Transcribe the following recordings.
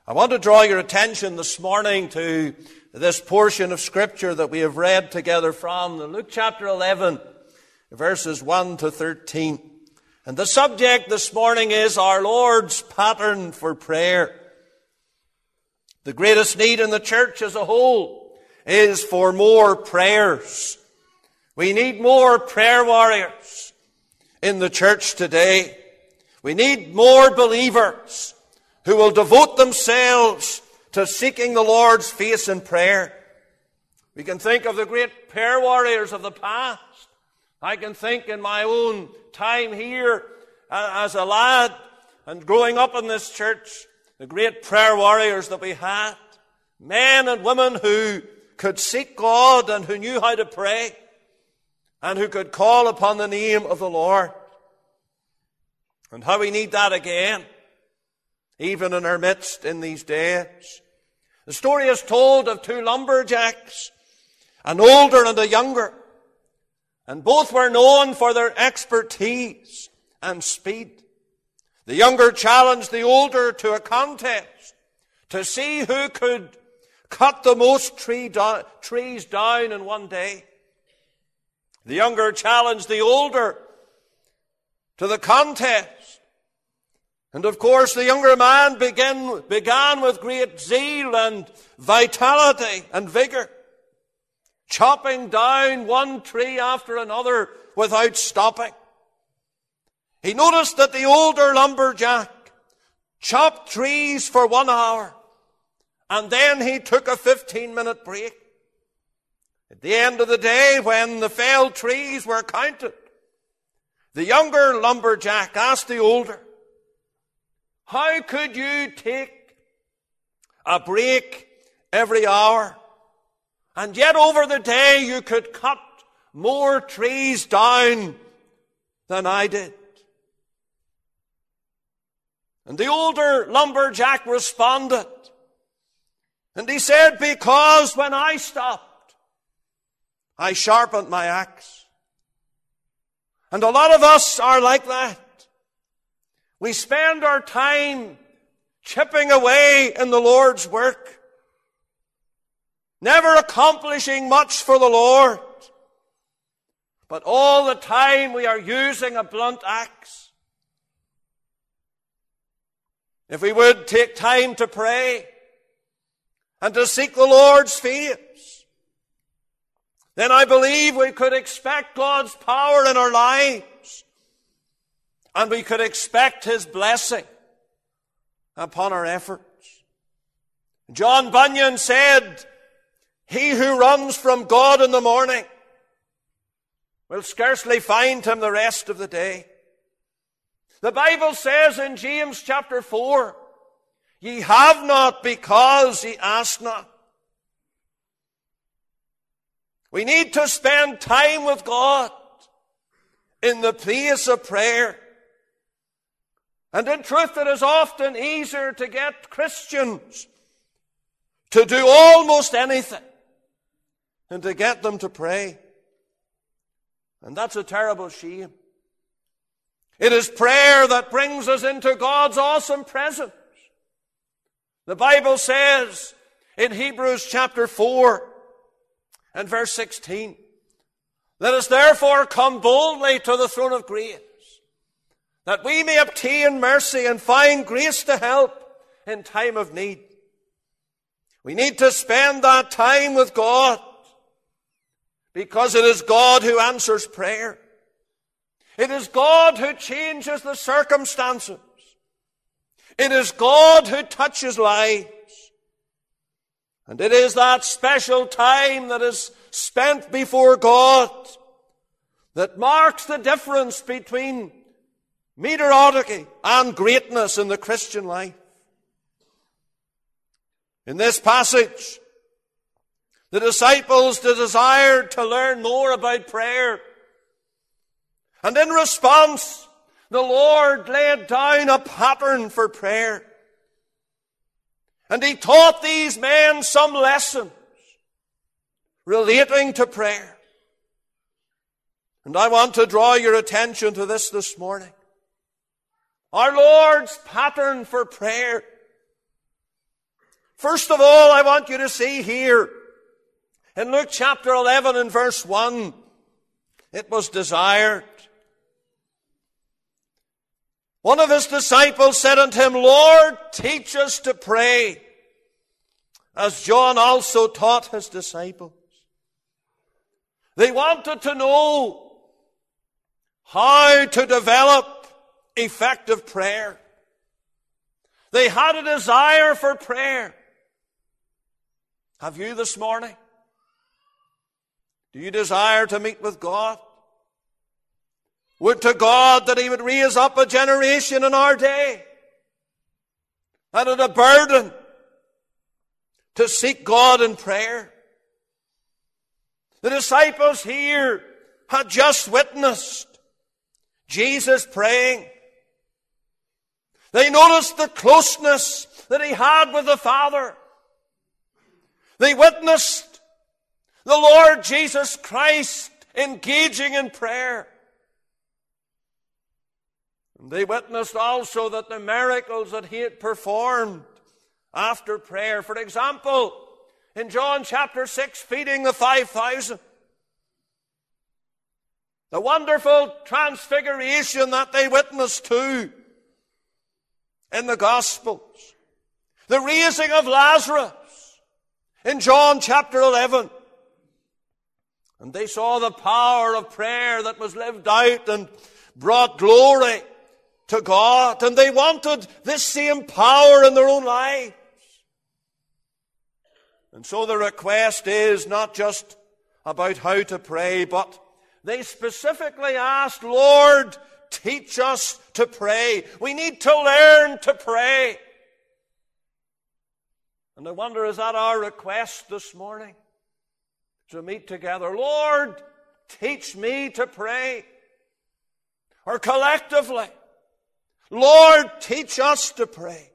I want to draw your attention this morning to this portion of Scripture that we have read together from Luke chapter 11, verses 1 to 13. And the subject this morning is our Lord's pattern for prayer. The greatest need in the church as a whole is for more prayers. We need more prayer warriors in the church today. We need more believers who will devote themselves to seeking the Lord's face in prayer. We can think of the great prayer warriors of the past. I can think in my own time here as a lad and growing up in this church, the great prayer warriors that we had. Men and women who could seek God and who knew how to pray and who could call upon the name of the Lord. And how we need that again, even in our midst in these days. The story is told of two lumberjacks, an older and a younger, and both were known for their expertise and speed. The younger challenged the older to a contest to see who could cut the most trees down in one day. The younger challenged the older to the contest. And of course, the younger man began with great zeal and vitality and vigor, chopping down one tree after another without stopping. He noticed that the older lumberjack chopped trees for 1 hour, and then he took a 15-minute break. At the end of the day, when the felled trees were counted, the younger lumberjack asked the older, "How could you take a break every hour, and yet over the day you could cut more trees down than I did?" And the older lumberjack responded, and he said, "Because when I stopped, I sharpened my axe." And a lot of us are like that. We spend our time chipping away in the Lord's work, never accomplishing much for the Lord, but all the time we are using a blunt axe. If we would take time to pray and to seek the Lord's face, then I believe we could expect God's power in our lives, and we could expect His blessing upon our efforts. John Bunyan said, "He who runs from God in the morning will scarcely find Him the rest of the day." The Bible says in James chapter 4, "Ye have not because ye ask not." We need to spend time with God in the place of prayer. And in truth, it is often easier to get Christians to do almost anything than to get them to pray. And that's a terrible shame. It is prayer that brings us into God's awesome presence. The Bible says in Hebrews chapter 4 and verse 16, "Let us therefore come boldly to the throne of grace, that we may obtain mercy and find grace to help in time of need." We need to spend that time with God, because it is God who answers prayer. It is God who changes the circumstances. It is God who touches lives. And it is that special time that is spent before God that marks the difference between mediocrity and greatness in the Christian life. In this passage, the disciples desired to learn more about prayer. And in response, the Lord laid down a pattern for prayer. And He taught these men some lessons relating to prayer. And I want to draw your attention to this morning. Our Lord's pattern for prayer First of all, I want you to see here in Luke chapter 11 and verse 1, it was desired. One of his disciples said unto him, Lord, teach us to pray, as John also taught his disciples. They wanted to know how to develop effective prayer. They had a desire for prayer. Have you this morning? Do you desire to meet with God? Would to God that He would raise up a generation in our day that had a burden to seek God in prayer. The disciples here had just witnessed Jesus praying. They noticed the closeness that He had with the Father. They witnessed the Lord Jesus Christ engaging in prayer. And they witnessed also that the miracles that He had performed after prayer. For example, in John chapter 6, feeding the 5,000. The wonderful transfiguration that they witnessed to in the Gospels. The raising of Lazarus in John chapter 11. And they saw the power of prayer that was lived out and brought glory to God. And they wanted this same power in their own lives. And so the request is not just about how to pray, but they specifically asked, Lord, teach us to pray. We need to learn to pray. And I wonder, is that our request this morning? To meet together. Lord, teach me to pray. Or collectively, Lord, teach us to pray.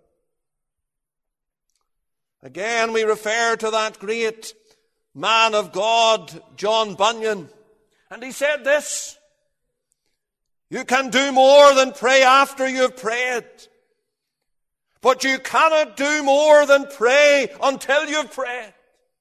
Again, we refer to that great man of God, John Bunyan. And he said this, you can do more than pray after you've prayed. But you cannot do more than pray until you've prayed.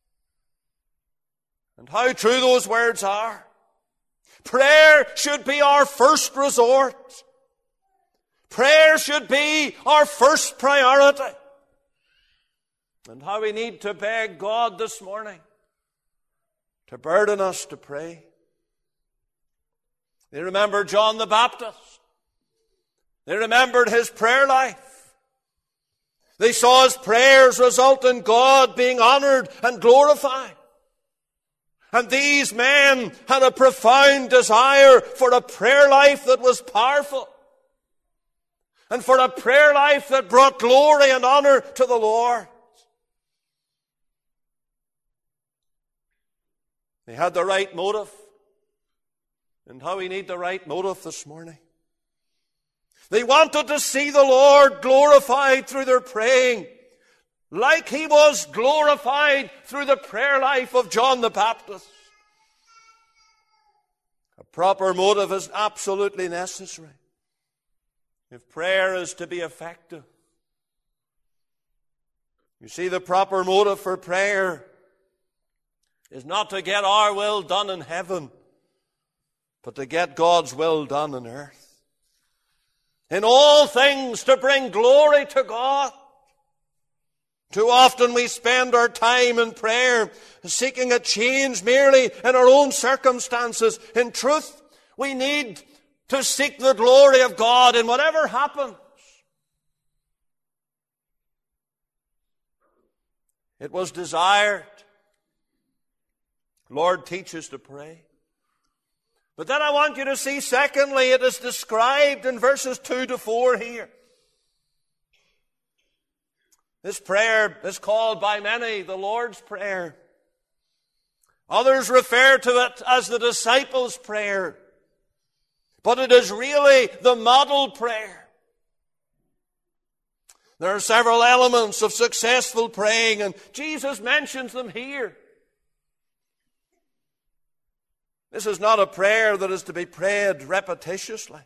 And how true those words are. Prayer should be our first resort. Prayer should be our first priority. And how we need to beg God this morning to burden us to pray. They remembered John the Baptist. They remembered his prayer life. They saw his prayers result in God being honored and glorified. And these men had a profound desire for a prayer life that was powerful. And for a prayer life that brought glory and honor to the Lord. They had the right motive. And how we need the right motive this morning. They wanted to see the Lord glorified through their praying, like He was glorified through the prayer life of John the Baptist. A proper motive is absolutely necessary if prayer is to be effective. You see, the proper motive for prayer is not to get our will done in heaven, but to get God's will done on earth. In all things to bring glory to God. Too often we spend our time in prayer seeking a change merely in our own circumstances. In truth, we need to seek the glory of God in whatever happens. It was desired. Lord, teach us to pray. But then I want you to see, secondly, it is described in verses 2 to 4 here. This prayer is called by many the Lord's Prayer. Others refer to it as the disciples' prayer. But it is really the model prayer. There are several elements of successful praying, and Jesus mentions them here. This is not a prayer that is to be prayed repetitiously.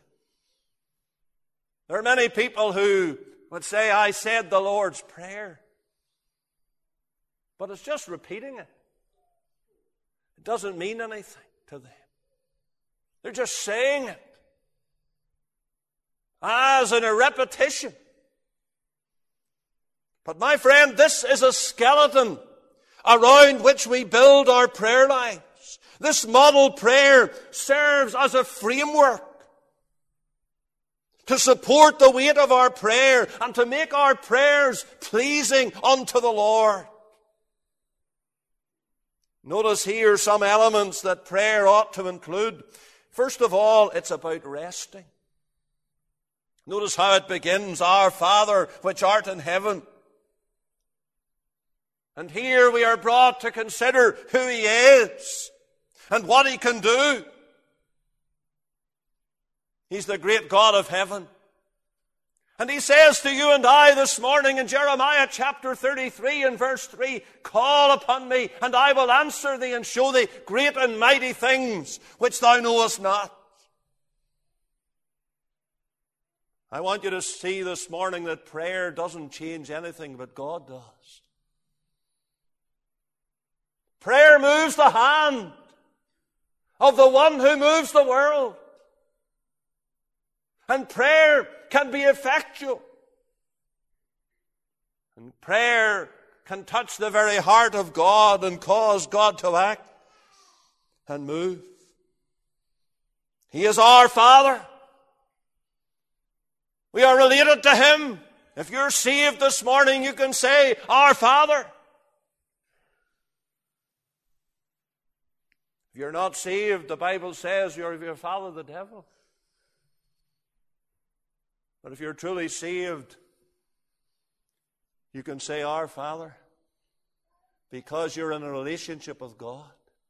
There are many people who would say, I said the Lord's Prayer. but it's just repeating it. It doesn't mean anything to them. They're just saying it as in a repetition. But my friend, this is a skeleton around which we build our prayer lives. This model prayer serves as a framework to support the weight of our prayer and to make our prayers pleasing unto the Lord. Notice here some elements that prayer ought to include. First of all, it's about resting. Notice how it begins, Our Father which art in heaven. And here we are brought to consider who He is and what He can do. He's the great God of heaven. And He says to you and I this morning in Jeremiah chapter 33 and verse 3, Call upon me, and I will answer thee and show thee great and mighty things which thou knowest not. I want you to see this morning that prayer doesn't change anything, but God does. Prayer moves the hand of the one who moves the world. And prayer can be effectual. And prayer can touch the very heart of God and cause God to act and move. He is our Father. We are related to Him. If you're saved this morning, you can say, Our Father. If you're not saved, the Bible says you're of your father, the devil. But if you're truly saved, you can say, Our Father, because you're in a relationship with God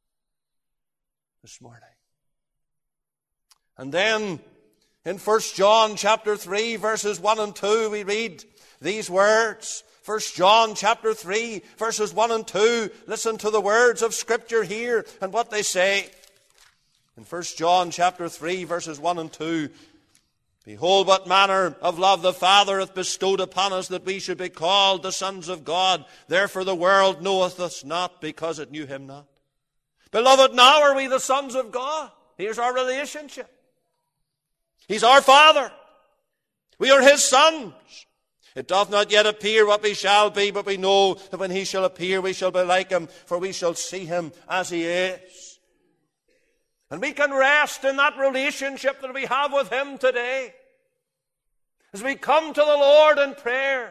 this morning. And then in 1 John chapter 3, verses 1 and 2, we read these words. 1 John chapter 3, verses 1 and 2. Listen to the words of Scripture here and what they say. In 1 John chapter 3, verses 1 and 2. Behold, what manner of love the Father hath bestowed upon us, that we should be called the sons of God. Therefore the world knoweth us not, because it knew Him not. Beloved, now are we the sons of God. Here's our relationship. He's our Father. We are His sons. It doth not yet appear what we shall be, but we know that when He shall appear, we shall be like Him, for we shall see Him as He is. And we can rest in that relationship that we have with Him today. As we come to the Lord in prayer,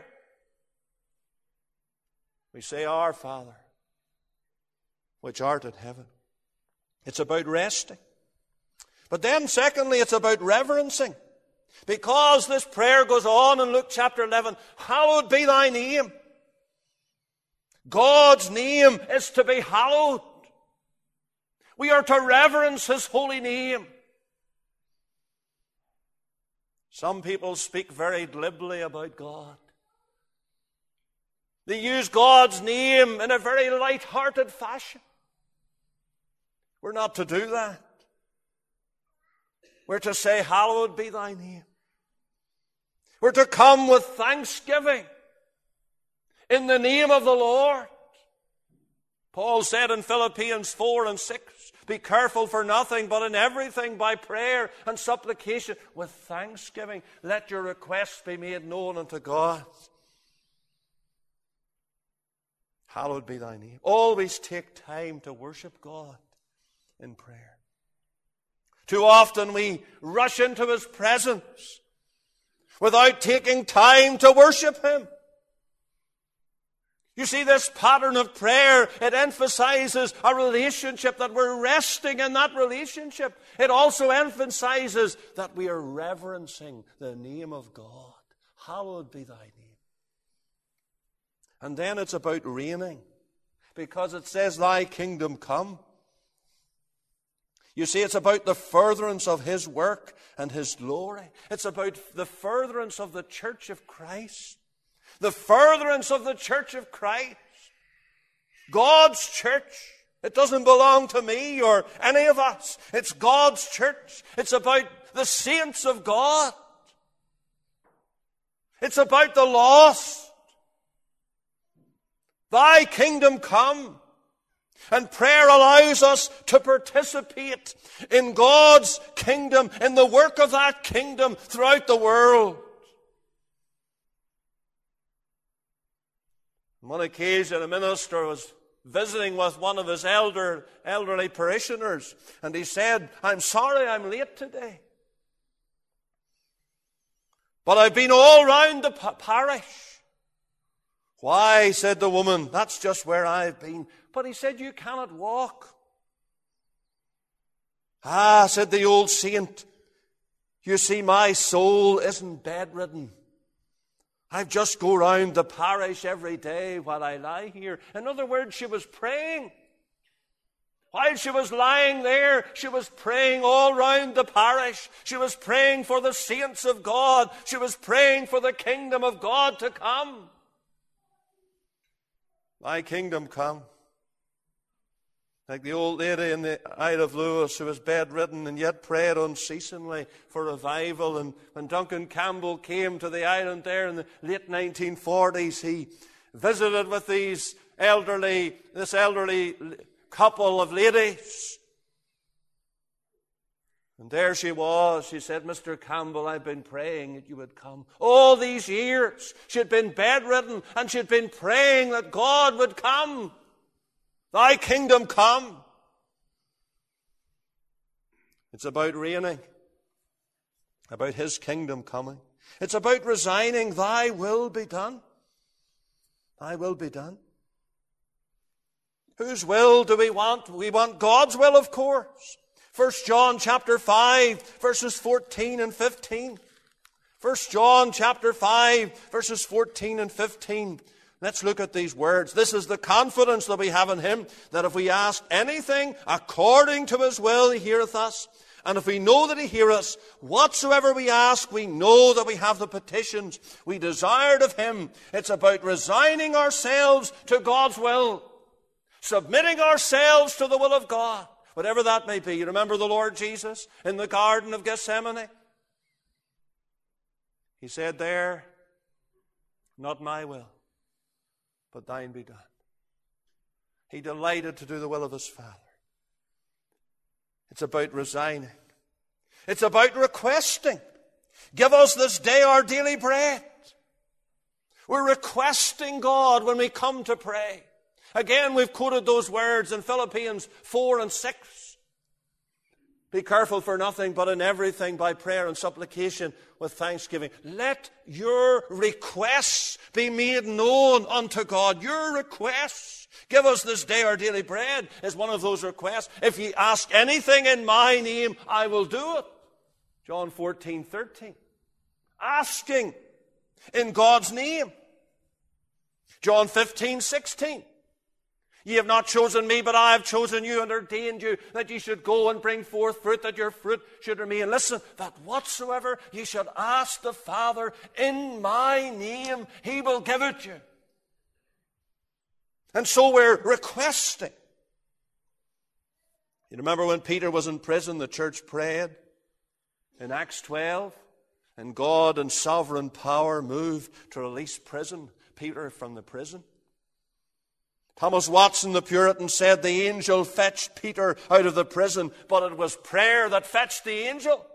we say, Our Father, which art in heaven. It's about resting. But then, secondly, it's about reverencing. Because this prayer goes on in Luke chapter 11, Hallowed be thy name. God's name is to be hallowed. We are to reverence His holy name. Some people speak very glibly about God. They use God's name in a very light-hearted fashion. We're not to do that. We're to say, Hallowed be thy name. We're to come with thanksgiving in the name of the Lord. Paul said in Philippians 4 and 6, Be careful for nothing, but in everything by prayer and supplication with thanksgiving, let your requests be made known unto God. Hallowed be thy name. Always take time to worship God in prayer. Too often we rush into His presence without taking time to worship Him. You see, this pattern of prayer, it emphasizes a relationship, that we're resting in that relationship. It also emphasizes that we are reverencing the name of God. Hallowed be thy name. And then it's about reigning, because it says, Thy kingdom come. You see, it's about the furtherance of His work and His glory. It's about the furtherance of the church of Christ. The furtherance of the church of Christ. God's church. It doesn't belong to me or any of us. It's God's church. It's about the saints of God. It's about the lost. Thy kingdom come. And prayer allows us to participate in God's kingdom, in the work of that kingdom throughout the world. On one occasion, a minister was visiting with one of his elderly parishioners, and he said, "I'm sorry I'm late today. But I've been all round the parish." "Why," said the woman, "that's just where I've been." But he said, "You cannot walk." "Ah," said the old saint, "you see, my soul isn't bedridden. I just go round the parish every day while I lie here." In other words, she was praying. While she was lying there, she was praying all round the parish. She was praying for the saints of God. She was praying for the kingdom of God to come. Thy kingdom come. Like the old lady in the Isle of Lewis who was bedridden and yet prayed unceasingly for revival. And when Duncan Campbell came to the island there in the late 1940s, he visited with this elderly couple of ladies. And there she was. She said, "Mr. Campbell, I've been praying that you would come." All these years she had been bedridden and she had been praying that God would come. Thy kingdom come. It's about reigning, about His kingdom coming. It's about resigning, "Thy will be done." Thy will be done. Whose will do we want? We want God's will, of course. 1 John chapter 5, verses 14 and 15. 1 John chapter 5, verses 14 and 15. Let's look at these words. "This is the confidence that we have in Him, that if we ask anything according to His will, He heareth us. And if we know that He heareth us, whatsoever we ask, we know that we have the petitions we desired of Him." It's about resigning ourselves to God's will, submitting ourselves to the will of God, whatever that may be. You remember the Lord Jesus in the Garden of Gethsemane? He said there, "Not my will, but thine be done." He delighted to do the will of His Father. It's about resigning. It's about requesting. "Give us this day our daily bread." We're requesting God when we come to pray. Again, we've quoted those words in Philippians 4 and 6. "Be careful for nothing, but in everything by prayer and supplication with thanksgiving. Let your requests be made known unto God." Your requests. "Give us this day our daily bread" is one of those requests. "If ye ask anything in my name, I will do it." John 14:13. Asking in God's name. John 15:16. "Ye have not chosen me, but I have chosen you and ordained you that ye should go and bring forth fruit, that your fruit should remain." Listen, "that whatsoever ye should ask the Father in my name, He will give it you." And so we're requesting. You remember when Peter was in prison, the church prayed in Acts 12, and God in sovereign power moved to release Peter from the prison. Thomas Watson, the Puritan, said the angel fetched Peter out of the prison, but it was prayer that fetched the angel.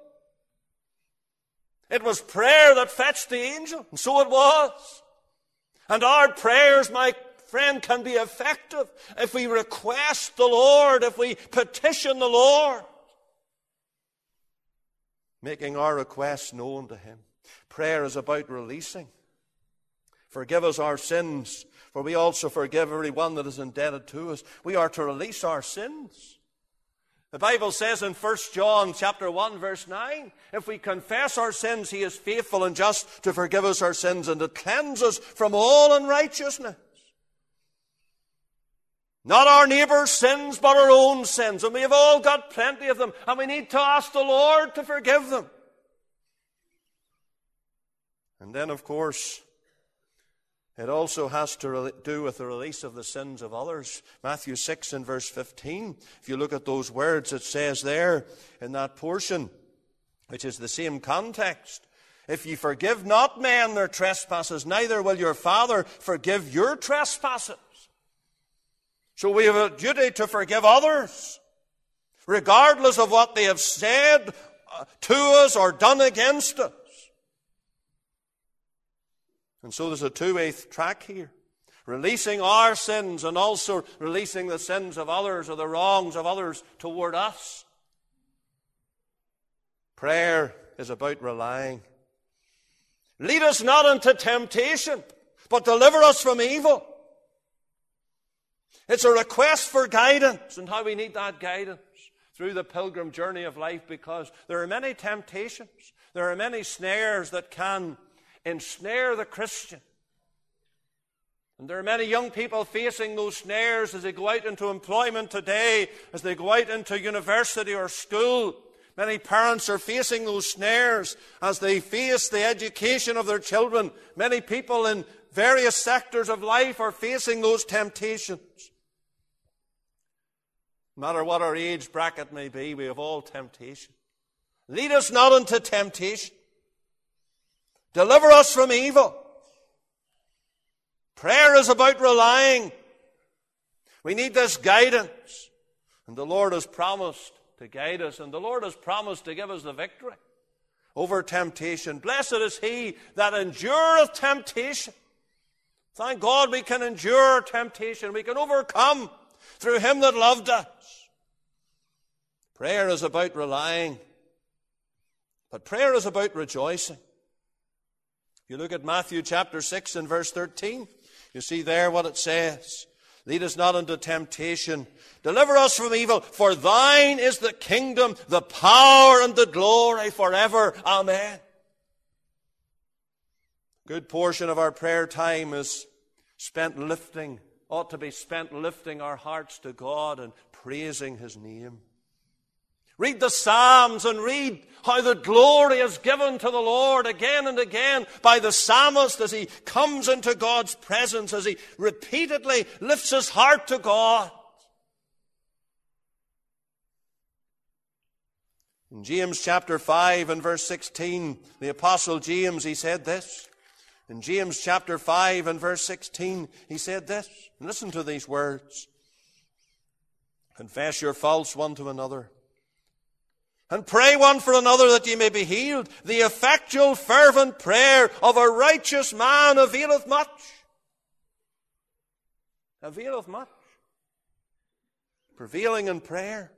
It was prayer that fetched the angel, and so it was. And our prayers, my friend, can be effective if we request the Lord, if we petition the Lord, making our requests known to Him. Prayer is about releasing. "Forgive us our sins, for we also forgive every one that is indebted to us." We are to release our sins. The Bible says in 1 John chapter 1, verse 9, if we confess our sins, He is faithful and just to forgive us our sins and to cleanse us from all unrighteousness. Not our neighbour's sins, but our own sins. And we have all got plenty of them, and we need to ask the Lord to forgive them. And then, of course, it also has to do with the release of the sins of others. Matthew 6 and verse 15. If you look at those words, it says there in that portion, which is the same context, If ye forgive not men their trespasses, neither will your Father forgive your trespasses. So we have a duty to forgive others, regardless of what they have said to us or done against us. And so there's a two-way track here. Releasing our sins and also releasing the sins of others or the wrongs of others toward us. Prayer is about relying. Lead us not into temptation, but deliver us from evil. It's a request for guidance, and how we need that guidance through the pilgrim journey of life, because there are many temptations, there are many snares that can ensnare the Christian. And there are many young people facing those snares as they go out into employment today, as they go out into university or school. Many parents are facing those snares as they face the education of their children. Many people in various sectors of life are facing those temptations. No matter what our age bracket may be, we have all temptation. Lead us not into temptation. Deliver us from evil. Prayer is about relying. We need this guidance. And the Lord has promised to guide us, and the Lord has promised to give us the victory over temptation. Blessed is he that endureth temptation. Thank God we can endure temptation. We can overcome through him that loved us. Prayer is about relying, but prayer is about rejoicing. If you look at Matthew chapter 6 and verse 13, you see there what it says. Lead us not into temptation. Deliver us from evil. For thine is the kingdom, the power, and the glory forever. Amen. A good portion of our prayer time is ought to be spent lifting our hearts to God and praising his name. Read the Psalms and read how the glory is given to the Lord again and again by the psalmist as he comes into God's presence, as he repeatedly lifts his heart to God. In James chapter 5 and verse 16, the Apostle James, he said this. In James chapter 5 and verse 16, he said this. Listen to these words. Confess your faults one to another, and pray one for another that ye may be healed. The effectual fervent prayer of a righteous man availeth much. Availeth much. Prevailing in prayer.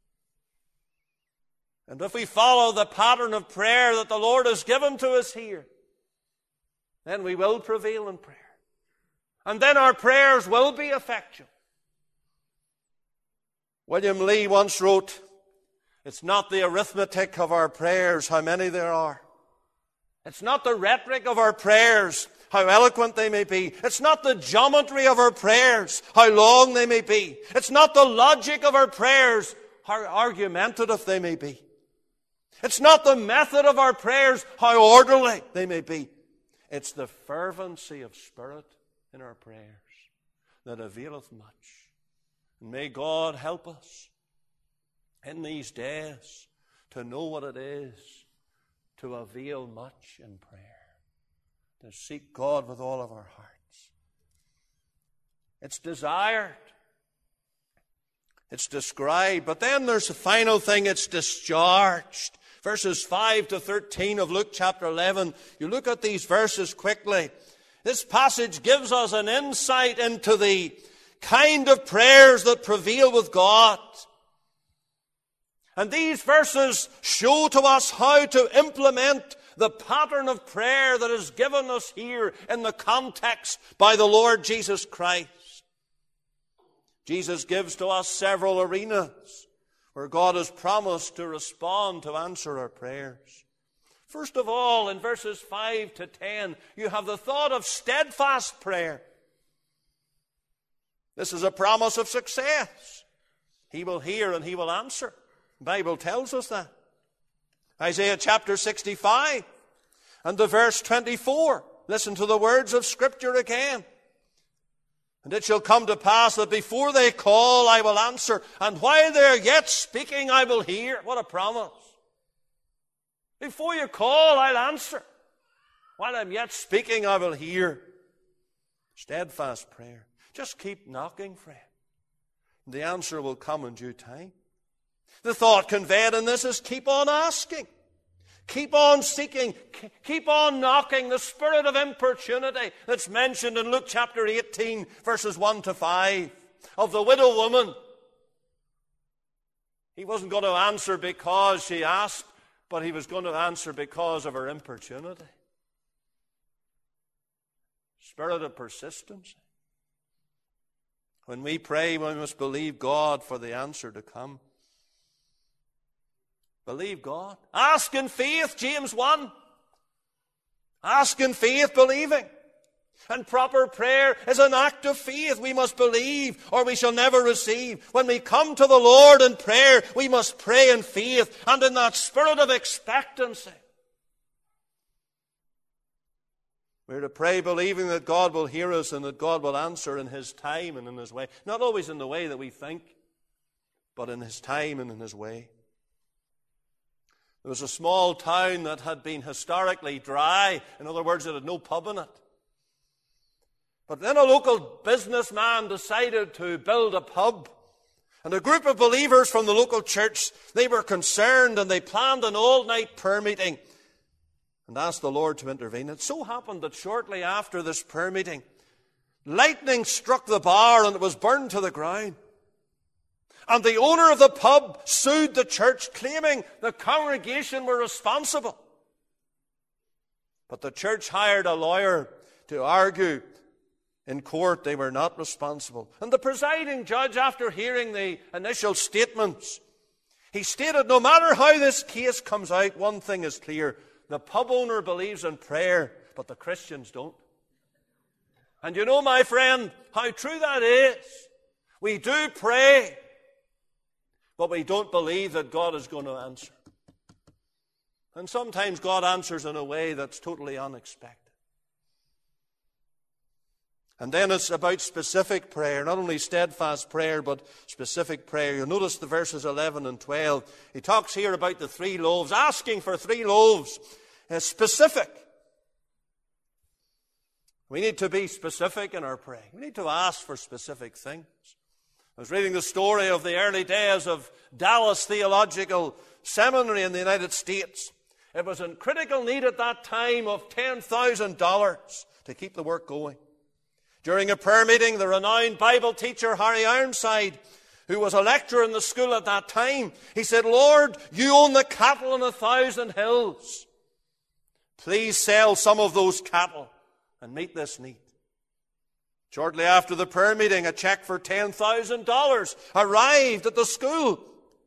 And if we follow the pattern of prayer that the Lord has given to us here, then we will prevail in prayer. And then our prayers will be effectual. William Lee once wrote, it's not the arithmetic of our prayers, how many there are. It's not the rhetoric of our prayers, how eloquent they may be. It's not the geometry of our prayers, how long they may be. It's not the logic of our prayers, how argumentative they may be. It's not the method of our prayers, how orderly they may be. It's the fervency of spirit in our prayers that availeth much. And may God help us in these days to know what it is to avail much in prayer, to seek God with all of our hearts. It's desired. It's described. But then there's the final thing, it's discharged. Verses 5 to 13 of Luke chapter 11. You look at these verses quickly. This passage gives us an insight into the kind of prayers that prevail with God. And these verses show to us how to implement the pattern of prayer that is given us here in the context by the Lord Jesus Christ. Jesus gives to us several arenas where God has promised to respond, to answer our prayers. First of all, in verses 5 to 10, you have the thought of steadfast prayer. This is a promise of success. He will hear and he will answer. The Bible tells us that. Isaiah chapter 65 and the verse 24. Listen to the words of Scripture again. And it shall come to pass that before they call, I will answer. And while they are yet speaking, I will hear. What a promise. Before you call, I'll answer. While I'm yet speaking, I will hear. Steadfast prayer. Just keep knocking, friend. The answer will come in due time. The thought conveyed in this is keep on asking. Keep on seeking. Keep on knocking. The spirit of importunity that's mentioned in Luke chapter 18, verses 1 to 5, of the widow woman. He wasn't going to answer because she asked, but he was going to answer because of her importunity. Spirit of persistence. When we pray, we must believe God for the answer to come. Believe God. Ask in faith, James 1. Ask in faith, believing. And proper prayer is an act of faith. We must believe or we shall never receive. When we come to the Lord in prayer, we must pray in faith and in that spirit of expectancy. We're to pray believing that God will hear us and that God will answer in His time and in His way. Not always in the way that we think, but in His time and in His way. There was a small town that had been historically dry. In other words, it had no pub in it. But then a local businessman decided to build a pub. And a group of believers from the local church, they were concerned and they planned an all-night prayer meeting and asked the Lord to intervene. It so happened that shortly after this prayer meeting, lightning struck the bar and it was burned to the ground. And the owner of the pub sued the church, claiming the congregation were responsible. But the church hired a lawyer to argue in court they were not responsible. And the presiding judge, after hearing the initial statements, he stated, no matter how this case comes out, one thing is clear. The pub owner believes in prayer, but the Christians don't. And you know, my friend, how true that is. We do pray, but we don't believe that God is going to answer. And sometimes God answers in a way that's totally unexpected. And then it's about specific prayer, not only steadfast prayer, but specific prayer. You'll notice the verses 11 and 12. He talks here about the 3 loaves, asking for 3 loaves. Specific. We need to be specific in our praying. We need to ask for specific things. I was reading the story of the early days of Dallas Theological Seminary in the United States. It was in critical need at that time of $10,000 to keep the work going. During a prayer meeting, the renowned Bible teacher Harry Ironside, who was a lecturer in the school at that time, he said, Lord, you own the cattle on 1,000 hills. Please sell some of those cattle and meet this need. Shortly after the prayer meeting, a check for $10,000 arrived at the school.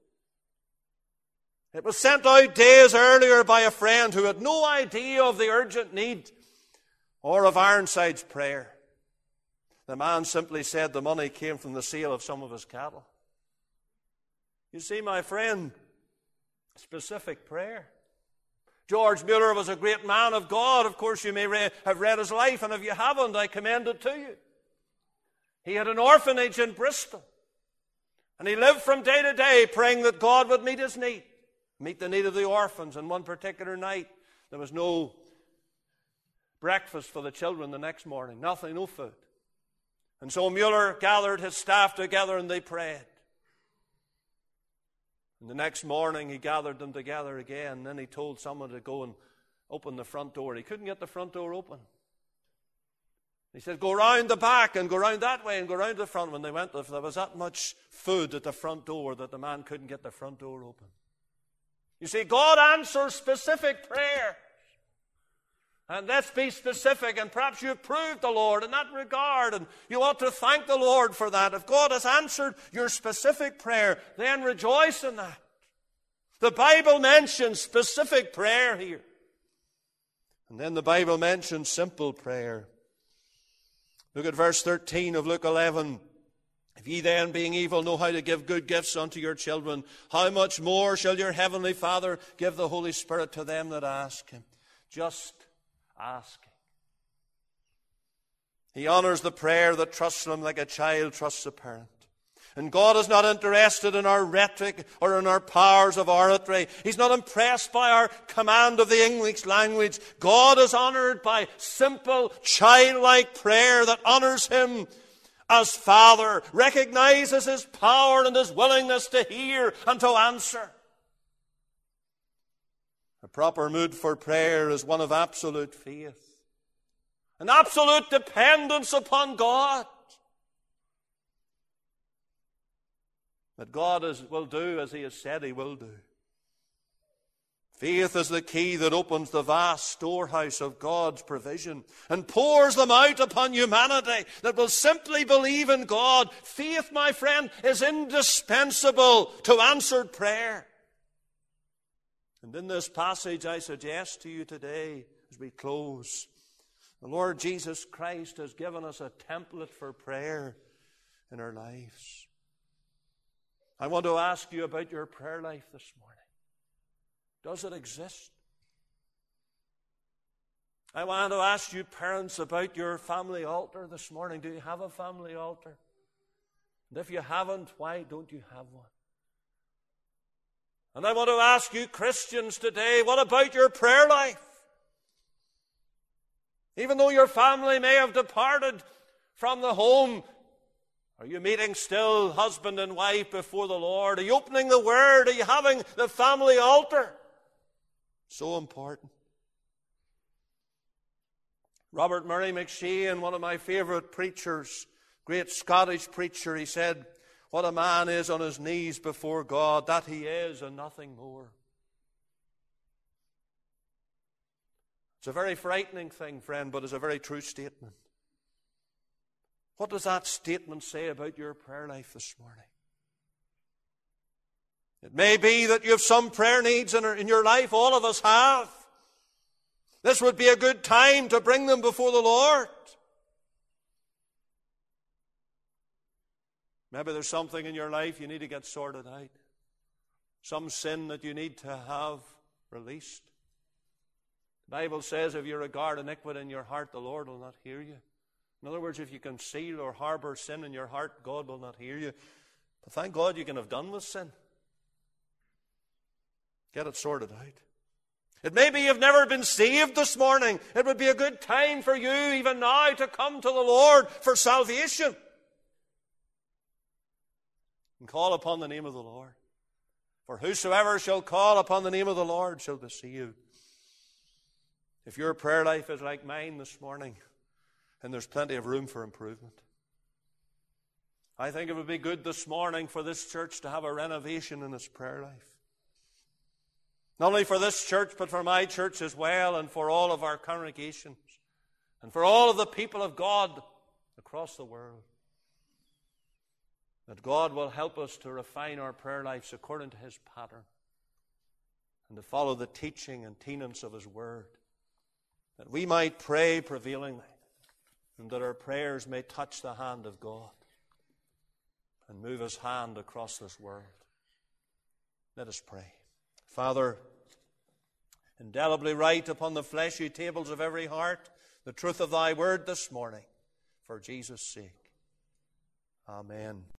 It was sent out days earlier by a friend who had no idea of the urgent need or of Ironside's prayer. The man simply said the money came from the sale of some of his cattle. You see, my friend, specific prayer. George Mueller was a great man of God. Of course, you may have read his life, and if you haven't, I commend it to you. He had an orphanage in Bristol, and he lived from day to day praying that God would meet his need, meet the need of the orphans. And one particular night, there was no breakfast for the children the next morning, nothing, no food. And so Mueller gathered his staff together and they prayed. And the next morning he gathered them together again. And then he told someone to go and open the front door. He couldn't get the front door open. He said, go round the back and go round that way and go round the front. When they went, there was that much food at the front door that the man couldn't get the front door open. You see, God answers specific prayer. And let's be specific, and perhaps you've proved the Lord in that regard, and you ought to thank the Lord for that. If God has answered your specific prayer, then rejoice in that. The Bible mentions specific prayer here. And then the Bible mentions simple prayer. Look at verse 13 of Luke 11. If ye then, being evil, know how to give good gifts unto your children, how much more shall your heavenly Father give the Holy Spirit to them that ask Him? Just asking. He honors the prayer that trusts Him like a child trusts a parent. And God is not interested in our rhetoric or in our powers of oratory. He's not impressed by our command of the English language. God is honored by simple, childlike prayer that honors Him as Father, recognizes His power and His willingness to hear and to answer. A proper mood for prayer is one of absolute faith, an absolute dependence upon God. That God will do as He has said He will do. Faith is the key that opens the vast storehouse of God's provision and pours them out upon humanity that will simply believe in God. Faith, my friend, is indispensable to answered prayer. And in this passage I suggest to you today, as we close, the Lord Jesus Christ has given us a template for prayer in our lives. I want to ask you about your prayer life this morning. Does it exist? I want to ask you, parents, about your family altar this morning. Do you have a family altar? And if you haven't, why don't you have one? And I want to ask you, Christians, today, what about your prayer life? Even though your family may have departed from the home, are you meeting still husband and wife before the Lord? Are you opening the Word? Are you having the family altar? So important. Robert Murray McShane, one of my favorite preachers, great Scottish preacher, he said, what a man is on his knees before God, that he is and nothing more. It's a very frightening thing, friend, but it's a very true statement. What does that statement say about your prayer life this morning? It may be that you have some prayer needs in your life. All of us have. This would be a good time to bring them before the Lord. Maybe there's something in your life you need to get sorted out. Some sin that you need to have released. The Bible says if you regard iniquity in your heart, the Lord will not hear you. In other words, if you conceal or harbor sin in your heart, God will not hear you. But thank God you can have done with sin. Get it sorted out. It may be you've never been saved this morning. It would be a good time for you even now to come to the Lord for salvation. And call upon the name of the Lord. For whosoever shall call upon the name of the Lord shall be saved. If your prayer life is like mine this morning, and there's plenty of room for improvement, I think it would be good this morning for this church to have a renovation in its prayer life. Not only for this church, but for my church as well, and for all of our congregations, and for all of the people of God across the world. That God will help us to refine our prayer lives according to His pattern, and to follow the teaching and tenets of His Word, that we might pray prevailingly, and that our prayers may touch the hand of God and move His hand across this world. Let us pray. Father, indelibly write upon the fleshy tables of every heart the truth of Thy Word this morning, for Jesus' sake. Amen.